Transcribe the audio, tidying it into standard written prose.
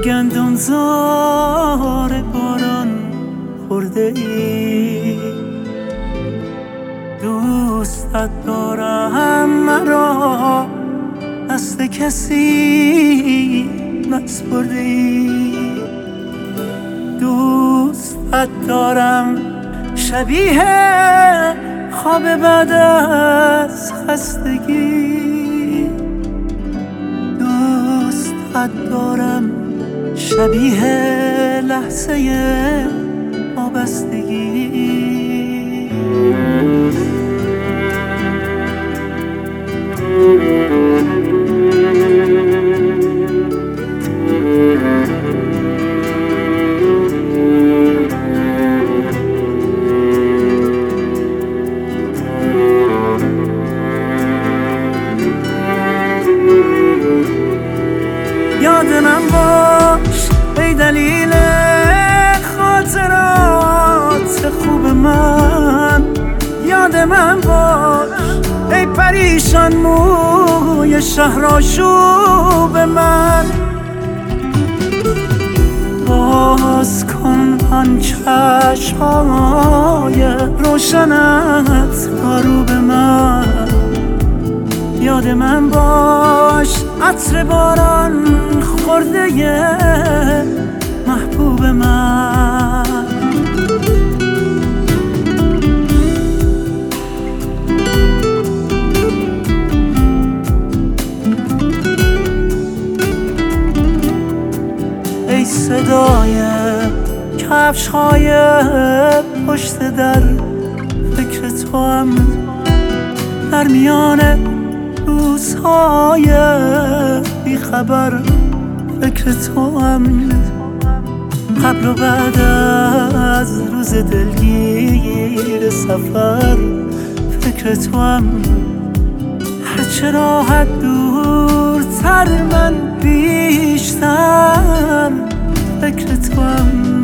گندمزار باران خورده ای. دوستت دارم مرا دست کسی نسپرده ای. دوستت دارم شبیه خواب بعد از خستگی. دوستت دارم شبیه لحظه وابستگی. یاد من باش ای دلیل خاطرات خوب من. یاد من باش ای پریشان موی شهرآشوب من. باز کن آن چشم‌های روشنت رو به من. یاد من باش عطر باران خورده محبوب من. ای صدای کفش‌های پشت در، فکر تو هم در میان روزهای بیخبر. فکر تو هم قبل و بعد از روز دلگیر سفر. فکر تو هم هرچه راحت دورتر من بیشتر. فکر تو هم